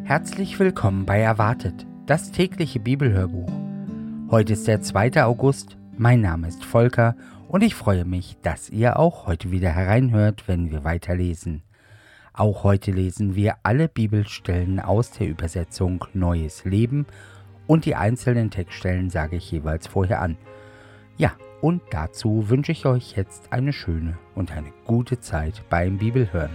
Herzlich willkommen bei Erwartet, das tägliche Bibelhörbuch. Heute ist der 2. August, mein Name ist Volker und ich freue mich, dass ihr auch heute wieder hereinhört, wenn wir weiterlesen. Auch heute lesen wir alle Bibelstellen aus der Übersetzung Neues Leben und die einzelnen Textstellen sage ich jeweils vorher an. Ja, und dazu wünsche ich euch jetzt eine schöne und eine gute Zeit beim Bibelhören.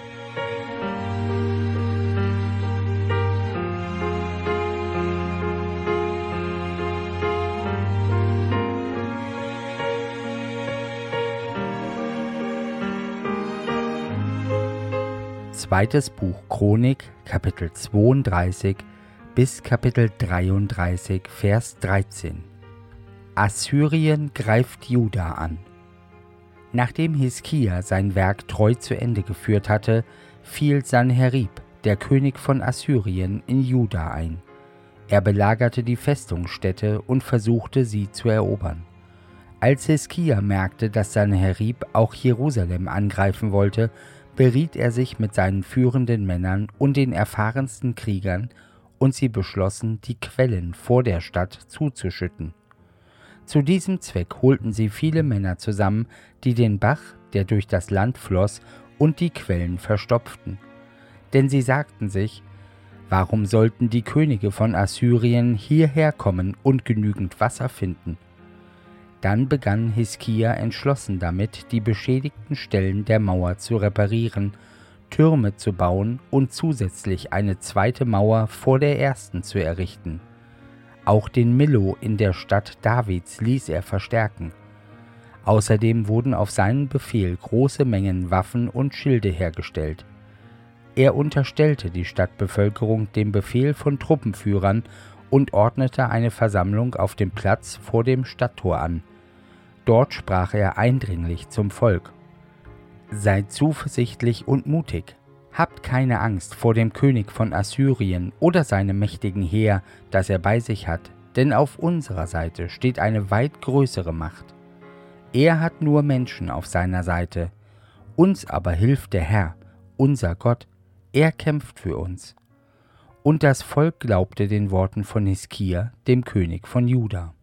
Zweites Buch Chronik, Kapitel 32 bis Kapitel 33, Vers 13. Assyrien greift Juda an. Nachdem Hiskia sein Werk treu zu Ende geführt hatte, fiel Sanherib, der König von Assyrien, in Juda ein. Er belagerte die Festungsstädte und versuchte, sie zu erobern. Als Hiskia merkte, dass Sanherib auch Jerusalem angreifen wollte, beriet er sich mit seinen führenden Männern und den erfahrensten Kriegern, und sie beschlossen, die Quellen vor der Stadt zuzuschütten. Zu diesem Zweck holten sie viele Männer zusammen, die den Bach, der durch das Land floss, und die Quellen verstopften. Denn sie sagten sich: Warum sollten die Könige von Assyrien hierher kommen und genügend Wasser finden? Dann begann Hiskia entschlossen damit, die beschädigten Stellen der Mauer zu reparieren, Türme zu bauen und zusätzlich eine zweite Mauer vor der ersten zu errichten. Auch den Millo in der Stadt Davids ließ er verstärken. Außerdem wurden auf seinen Befehl große Mengen Waffen und Schilde hergestellt. Er unterstellte die Stadtbevölkerung dem Befehl von Truppenführern und ordnete eine Versammlung auf dem Platz vor dem Stadttor an. Dort sprach er eindringlich zum Volk: Seid zuversichtlich und mutig. Habt keine Angst vor dem König von Assyrien oder seinem mächtigen Heer, das er bei sich hat, denn auf unserer Seite steht eine weit größere Macht. Er hat nur Menschen auf seiner Seite. Uns aber hilft der Herr, unser Gott. Er kämpft für uns. Und das Volk glaubte den Worten von Hiskia, dem König von Juda.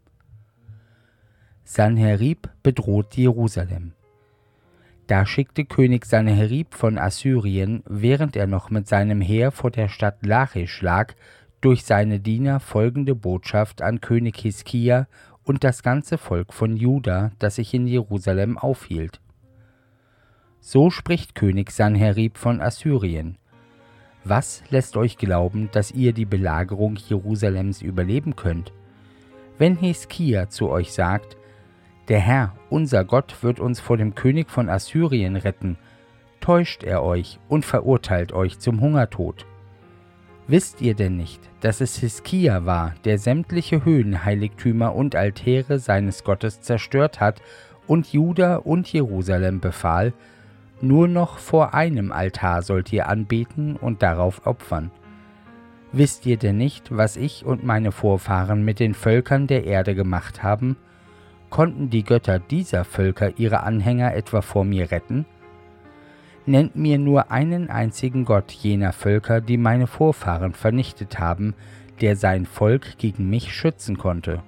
Sanherib bedroht Jerusalem. Da schickte König Sanherib von Assyrien, während er noch mit seinem Heer vor der Stadt Lachisch lag, durch seine Diener folgende Botschaft an König Hiskia und das ganze Volk von Juda, das sich in Jerusalem aufhielt. So spricht König Sanherib von Assyrien: Was lässt euch glauben, dass ihr die Belagerung Jerusalems überleben könnt? Wenn Hiskia zu euch sagt: Der Herr, unser Gott, wird uns vor dem König von Assyrien retten, täuscht er euch und verurteilt euch zum Hungertod. Wisst ihr denn nicht, dass es Hiskia war, der sämtliche Höhenheiligtümer und Altäre seines Gottes zerstört hat und Juda und Jerusalem befahl: Nur noch vor einem Altar sollt ihr anbeten und darauf opfern? Wisst ihr denn nicht, was ich und meine Vorfahren mit den Völkern der Erde gemacht haben? Konnten die Götter dieser Völker ihre Anhänger etwa vor mir retten? Nennt mir nur einen einzigen Gott jener Völker, die meine Vorfahren vernichtet haben, der sein Volk gegen mich schützen konnte.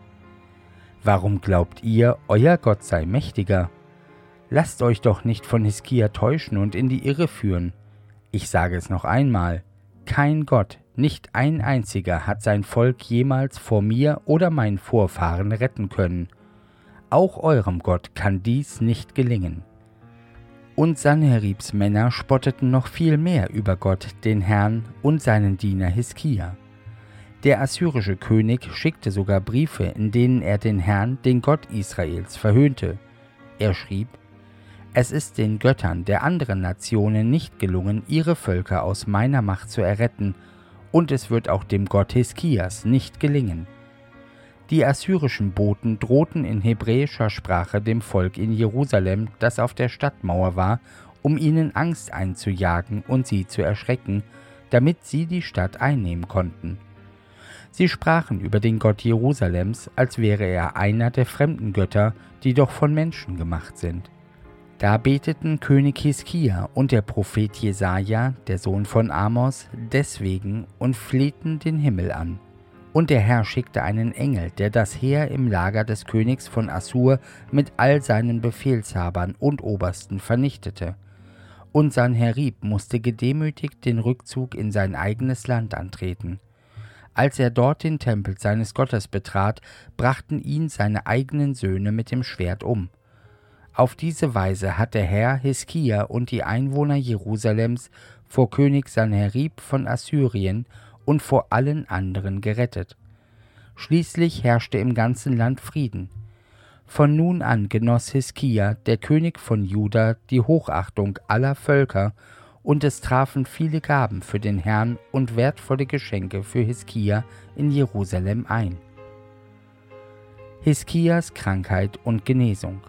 Warum glaubt ihr, euer Gott sei mächtiger? Lasst euch doch nicht von Hiskia täuschen und in die Irre führen. Ich sage es noch einmal: Kein Gott, nicht ein einziger, hat sein Volk jemals vor mir oder meinen Vorfahren retten können. Auch eurem Gott kann dies nicht gelingen. Und Sanheribs Männer spotteten noch viel mehr über Gott, den Herrn, und seinen Diener Hiskia. Der assyrische König schickte sogar Briefe, in denen er den Herrn, den Gott Israels, verhöhnte. Er schrieb: Es ist den Göttern der anderen Nationen nicht gelungen, ihre Völker aus meiner Macht zu erretten, und es wird auch dem Gott Hiskias nicht gelingen. Die assyrischen Boten drohten in hebräischer Sprache dem Volk in Jerusalem, das auf der Stadtmauer war, um ihnen Angst einzujagen und sie zu erschrecken, damit sie die Stadt einnehmen konnten. Sie sprachen über den Gott Jerusalems, als wäre er einer der fremden Götter, die doch von Menschen gemacht sind. Da beteten König Hiskia und der Prophet Jesaja, der Sohn von Amos, deswegen und flehten den Himmel an. Und der Herr schickte einen Engel, der das Heer im Lager des Königs von Assur mit all seinen Befehlshabern und Obersten vernichtete. Und Sanherib musste gedemütigt den Rückzug in sein eigenes Land antreten. Als er dort den Tempel seines Gottes betrat, brachten ihn seine eigenen Söhne mit dem Schwert um. Auf diese Weise hat der Herr Hiskia und die Einwohner Jerusalems vor König Sanherib von Assyrien und vor allen anderen gerettet. Schließlich herrschte im ganzen Land Frieden. Von nun an genoss Hiskia, der König von Juda, die Hochachtung aller Völker, und es trafen viele Gaben für den Herrn und wertvolle Geschenke für Hiskia in Jerusalem ein. Hiskias Krankheit und Genesung.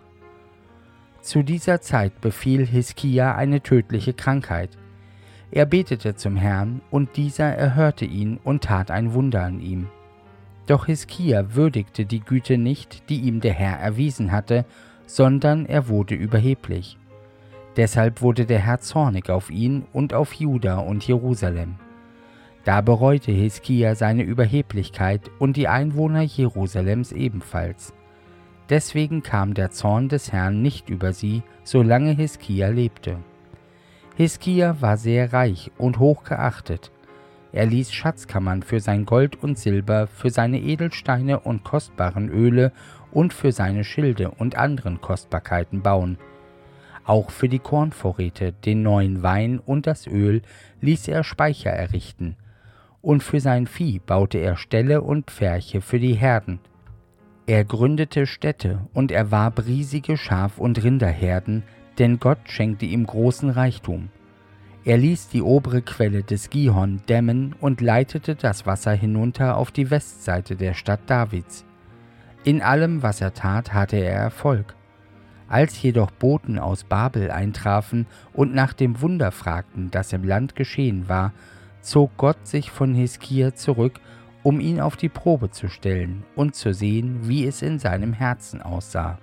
Zu dieser Zeit befiel Hiskia eine tödliche Krankheit. Er betete zum Herrn, und dieser erhörte ihn und tat ein Wunder an ihm. Doch Hiskia würdigte die Güte nicht, die ihm der Herr erwiesen hatte, sondern er wurde überheblich. Deshalb wurde der Herr zornig auf ihn und auf Juda und Jerusalem. Da bereute Hiskia seine Überheblichkeit und die Einwohner Jerusalems ebenfalls. Deswegen kam der Zorn des Herrn nicht über sie, solange Hiskia lebte. Hiskia war sehr reich und hoch geachtet. Er ließ Schatzkammern für sein Gold und Silber, für seine Edelsteine und kostbaren Öle und für seine Schilde und anderen Kostbarkeiten bauen. Auch für die Kornvorräte, den neuen Wein und das Öl ließ er Speicher errichten. Und für sein Vieh baute er Ställe und Pferche für die Herden. Er gründete Städte und erwarb riesige Schaf- und Rinderherden, denn Gott schenkte ihm großen Reichtum. Er ließ die obere Quelle des Gihon dämmen und leitete das Wasser hinunter auf die Westseite der Stadt Davids. In allem, was er tat, hatte er Erfolg. Als jedoch Boten aus Babel eintrafen und nach dem Wunder fragten, das im Land geschehen war, zog Gott sich von Hiskia zurück, um ihn auf die Probe zu stellen und zu sehen, wie es in seinem Herzen aussah.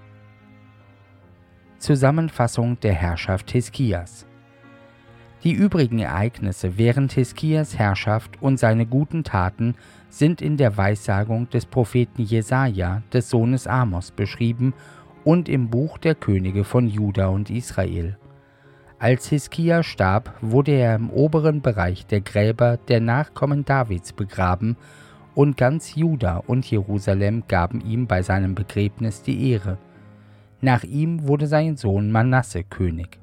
Zusammenfassung der Herrschaft Hiskias. Die übrigen Ereignisse während Hiskias Herrschaft und seine guten Taten sind in der Weissagung des Propheten Jesaja, des Sohnes Amos, beschrieben und im Buch der Könige von Juda und Israel. Als Hiskia starb, wurde er im oberen Bereich der Gräber der Nachkommen Davids begraben, und ganz Juda und Jerusalem gaben ihm bei seinem Begräbnis die Ehre. Nach ihm wurde sein Sohn Manasse König.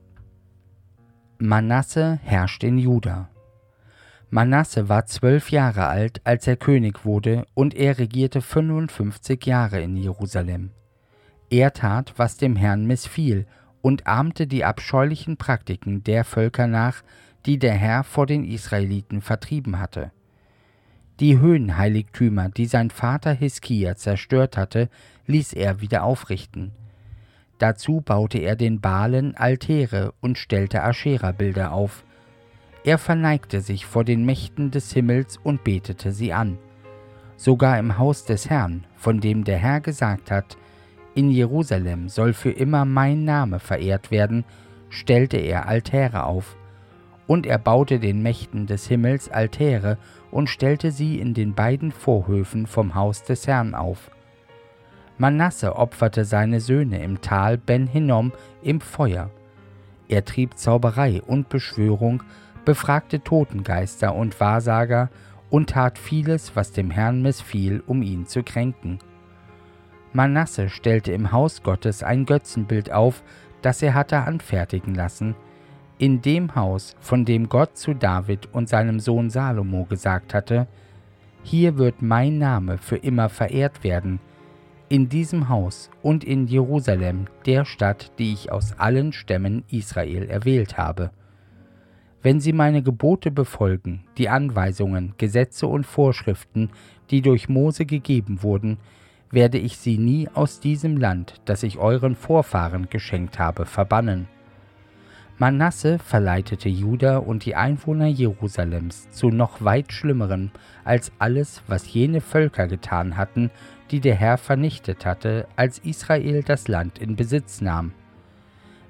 Manasse herrscht in Juda. Manasse war 12 Jahre alt, als er König wurde, und er regierte 55 Jahre in Jerusalem. Er tat, was dem Herrn missfiel, und ahmte die abscheulichen Praktiken der Völker nach, die der Herr vor den Israeliten vertrieben hatte. Die Höhenheiligtümer, die sein Vater Hiskia zerstört hatte, ließ er wieder aufrichten. Dazu baute er den Baalen Altäre und stellte Aschera-Bilder auf. Er verneigte sich vor den Mächten des Himmels und betete sie an. Sogar im Haus des Herrn, von dem der Herr gesagt hat, in Jerusalem soll für immer mein Name verehrt werden, stellte er Altäre auf. Und er baute den Mächten des Himmels Altäre und stellte sie in den beiden Vorhöfen vom Haus des Herrn auf. Manasse opferte seine Söhne im Tal Ben Hinnom im Feuer. Er trieb Zauberei und Beschwörung, befragte Totengeister und Wahrsager und tat vieles, was dem Herrn missfiel, um ihn zu kränken. Manasse stellte im Haus Gottes ein Götzenbild auf, das er hatte anfertigen lassen, in dem Haus, von dem Gott zu David und seinem Sohn Salomo gesagt hatte: Hier wird mein Name für immer verehrt werden, in diesem Haus und in Jerusalem, der Stadt, die ich aus allen Stämmen Israel erwählt habe. Wenn sie meine Gebote befolgen, die Anweisungen, Gesetze und Vorschriften, die durch Mose gegeben wurden, werde ich sie nie aus diesem Land, das ich euren Vorfahren geschenkt habe, verbannen. Manasse verleitete Juda und die Einwohner Jerusalems zu noch weit Schlimmerem als alles, was jene Völker getan hatten, die der Herr vernichtet hatte, als Israel das Land in Besitz nahm.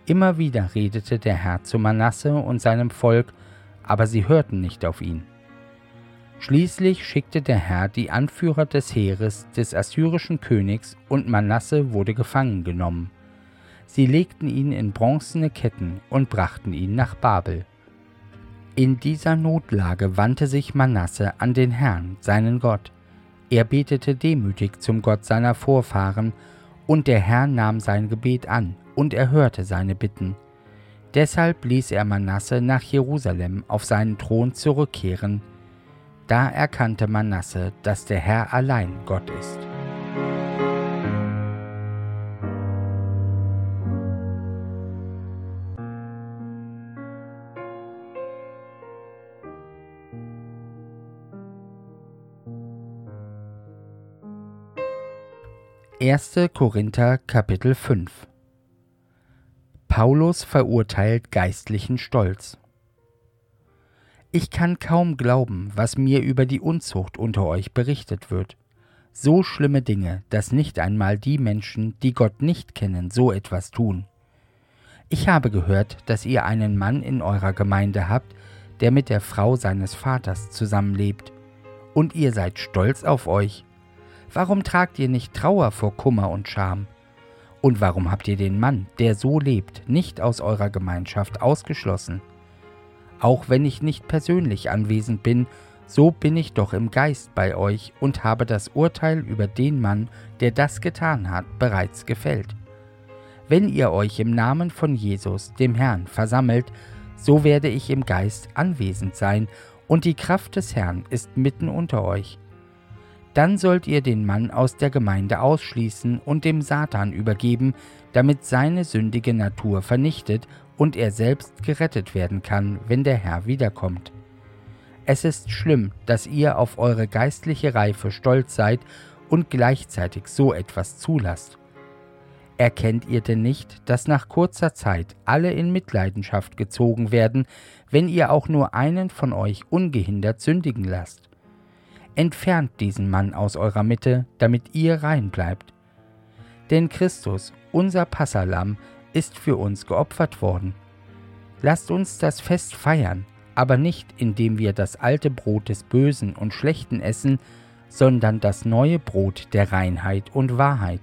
Immer wieder redete der Herr zu Manasse und seinem Volk, aber sie hörten nicht auf ihn. Schließlich schickte der Herr die Anführer des Heeres des assyrischen Königs, und Manasse wurde gefangen genommen. Sie legten ihn in bronzene Ketten und brachten ihn nach Babel. In dieser Notlage wandte sich Manasse an den Herrn, seinen Gott. Er betete demütig zum Gott seiner Vorfahren, und der Herr nahm sein Gebet an und erhörte seine Bitten. Deshalb ließ er Manasse nach Jerusalem auf seinen Thron zurückkehren. Da erkannte Manasse, dass der Herr allein Gott ist. Erste Korinther Kapitel 5. Paulus verurteilt geistlichen Stolz. Ich kann kaum glauben, was mir über die Unzucht unter euch berichtet wird. So schlimme Dinge, dass nicht einmal die Menschen, die Gott nicht kennen, so etwas tun. Ich habe gehört, dass ihr einen Mann in eurer Gemeinde habt, der mit der Frau seines Vaters zusammenlebt. Und ihr seid stolz auf euch. Warum tragt ihr nicht Trauer vor Kummer und Scham? Und warum habt ihr den Mann, der so lebt, nicht aus eurer Gemeinschaft ausgeschlossen? Auch wenn ich nicht persönlich anwesend bin, so bin ich doch im Geist bei euch und habe das Urteil über den Mann, der das getan hat, bereits gefällt. Wenn ihr euch im Namen von Jesus, dem Herrn, versammelt, so werde ich im Geist anwesend sein, und die Kraft des Herrn ist mitten unter euch. Dann sollt ihr den Mann aus der Gemeinde ausschließen und dem Satan übergeben, damit seine sündige Natur vernichtet und er selbst gerettet werden kann, wenn der Herr wiederkommt. Es ist schlimm, dass ihr auf eure geistliche Reife stolz seid und gleichzeitig so etwas zulasst. Erkennt ihr denn nicht, dass nach kurzer Zeit alle in Mitleidenschaft gezogen werden, wenn ihr auch nur einen von euch ungehindert sündigen lasst? Entfernt diesen Mann aus eurer Mitte, damit ihr rein bleibt. Denn Christus, unser Passahlamm, ist für uns geopfert worden. Lasst uns das Fest feiern, aber nicht indem wir das alte Brot des Bösen und Schlechten essen, sondern das neue Brot der Reinheit und Wahrheit.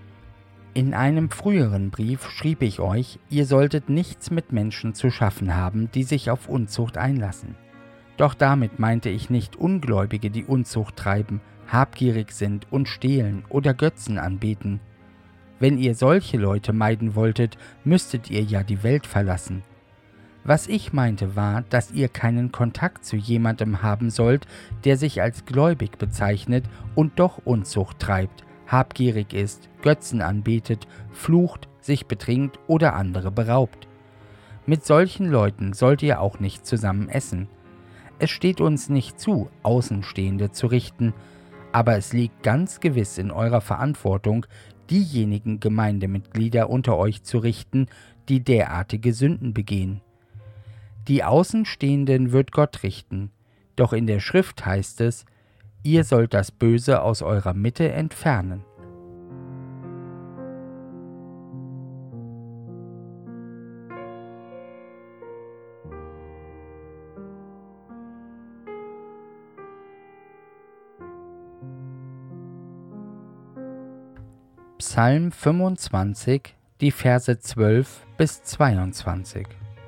In einem früheren Brief schrieb ich euch, ihr solltet nichts mit Menschen zu schaffen haben, die sich auf Unzucht einlassen. Doch damit meinte ich nicht Ungläubige, die Unzucht treiben, habgierig sind und stehlen oder Götzen anbeten. Wenn ihr solche Leute meiden wolltet, müsstet ihr ja die Welt verlassen. Was ich meinte war, dass ihr keinen Kontakt zu jemandem haben sollt, der sich als gläubig bezeichnet und doch Unzucht treibt, habgierig ist, Götzen anbetet, flucht, sich betrinkt oder andere beraubt. Mit solchen Leuten sollt ihr auch nicht zusammen essen. Es steht uns nicht zu, Außenstehende zu richten, aber es liegt ganz gewiss in eurer Verantwortung, diejenigen Gemeindemitglieder unter euch zu richten, die derartige Sünden begehen. Die Außenstehenden wird Gott richten, doch in der Schrift heißt es, ihr sollt das Böse aus eurer Mitte entfernen. Psalm 25, die Verse 12 bis 22.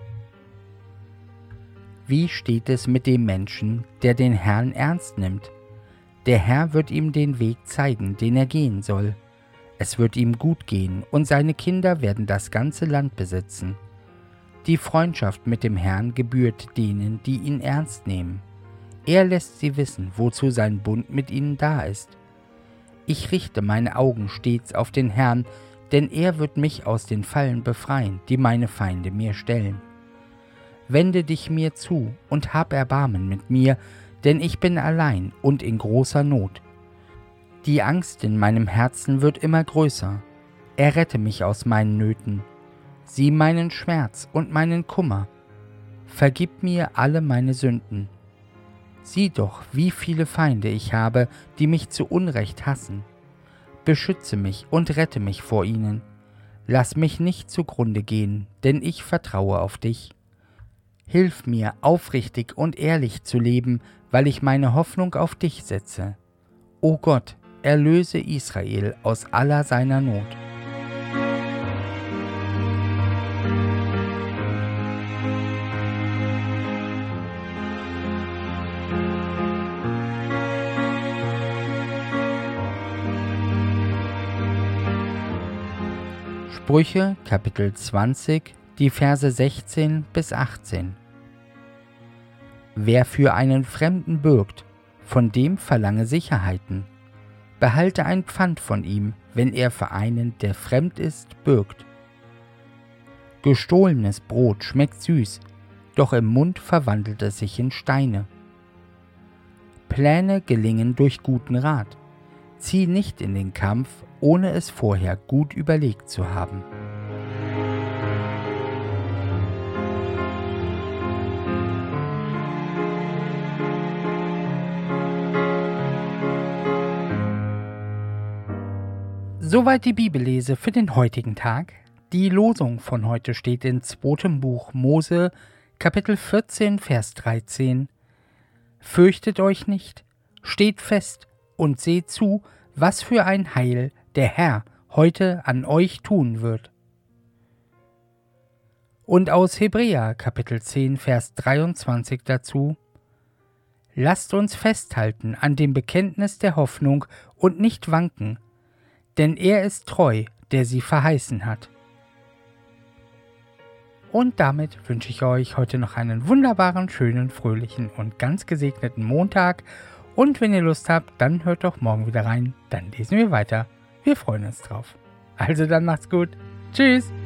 Wie steht es mit dem Menschen, der den Herrn ernst nimmt? Der Herr wird ihm den Weg zeigen, den er gehen soll. Es wird ihm gut gehen, und seine Kinder werden das ganze Land besitzen. Die Freundschaft mit dem Herrn gebührt denen, die ihn ernst nehmen. Er lässt sie wissen, wozu sein Bund mit ihnen da ist. Ich richte meine Augen stets auf den Herrn, denn er wird mich aus den Fallen befreien, die meine Feinde mir stellen. Wende dich mir zu und hab Erbarmen mit mir, denn ich bin allein und in großer Not. Die Angst in meinem Herzen wird immer größer. Errette mich aus meinen Nöten. Sieh meinen Schmerz und meinen Kummer. Vergib mir alle meine Sünden. Sieh doch, wie viele Feinde ich habe, die mich zu Unrecht hassen. Beschütze mich und rette mich vor ihnen. lass mich nicht zugrunde gehen, denn ich vertraue auf dich. Hilf mir, aufrichtig und ehrlich zu leben, weil ich meine Hoffnung auf dich setze. O Gott, erlöse Israel aus aller seiner Not. Sprüche, Kapitel 20, die Verse 16 bis 18. Wer für einen Fremden bürgt, von dem verlange Sicherheiten. Behalte ein Pfand von ihm, wenn er für einen, der fremd ist, bürgt. Gestohlenes Brot schmeckt süß, doch im Mund verwandelt es sich in Steine. Pläne gelingen durch guten Rat. Zieh nicht in den Kampf, ohne es vorher gut überlegt zu haben. Soweit die Bibellese für den heutigen Tag. Die Losung von heute steht in 2. Buch Mose, Kapitel 14, Vers 13. Fürchtet euch nicht, steht fest und seht zu, was für ein Heil der Herr heute an euch tun wird. Und aus Hebräer Kapitel 10, Vers 23 dazu: Lasst uns festhalten an dem Bekenntnis der Hoffnung und nicht wanken, denn er ist treu, der sie verheißen hat. Und damit wünsche ich euch heute noch einen wunderbaren, schönen, fröhlichen und ganz gesegneten Montag. Und wenn ihr Lust habt, dann hört doch morgen wieder rein. Dann lesen wir weiter. Wir freuen uns drauf. Also dann macht's gut. Tschüss.